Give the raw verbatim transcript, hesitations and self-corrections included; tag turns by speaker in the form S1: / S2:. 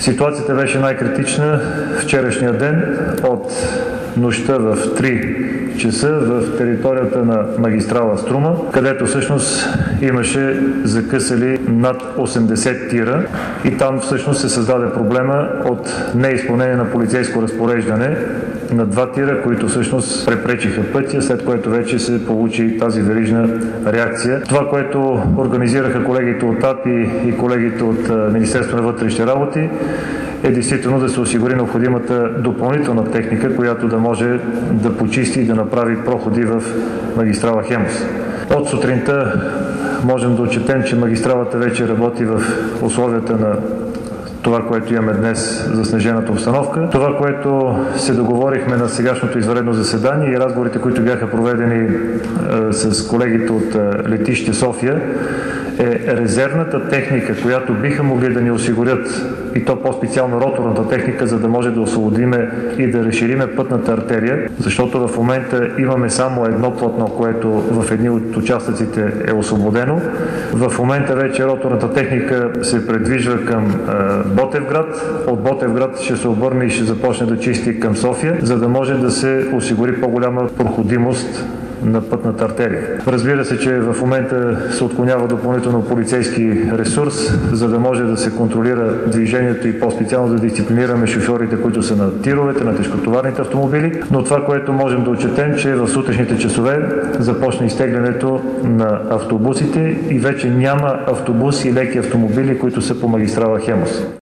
S1: Ситуацията беше най-критична вчерашния ден от нощта в три часа в територията на магистрала Струма, където всъщност имаше закъсали над осемдесет тира и там всъщност се създаде проблема от неизпълнение на полицейско разпореждане на два тира, които всъщност препречиха пътя, след което вече се получи тази верижна реакция. Това, което организираха колегите от АПИ и колегите от Министерството на вътрешните работи, е действително да се осигури необходимата допълнителна техника, която да може да почисти и да направи проходи в магистрала Хемус. От сутринта можем да отчетем, че магистралата вече работи в условията на това, което имаме днес за снежената обстановка. Това, което се договорихме на сегашното извънредно заседание и разговорите, които бяха проведени е, с колегите от е, летище София, е резервната техника, която биха могли да ни осигурят, и то по-специално роторната техника, за да може да освободиме и да разшириме пътната артерия, защото в момента имаме само едно платно, което в едни от участъците е освободено. В момента вече роторната техника се предвижва към е, Ботевград. От Ботевград ще се обърне и ще започне да чисти към София, за да може да се осигури по-голяма проходимост на пътната артерия. Разбира се, че в момента се отклонява допълнително полицейски ресурс, за да може да се контролира движението и по-специално да дисциплинираме шофьорите, които са на тировете, на тежкотоварните автомобили. Но това, което можем да отчетем, че в сутрешните часове започна изтеглянето на автобусите и вече няма автобуси и леки автомобили, които са по магистрала Хемус.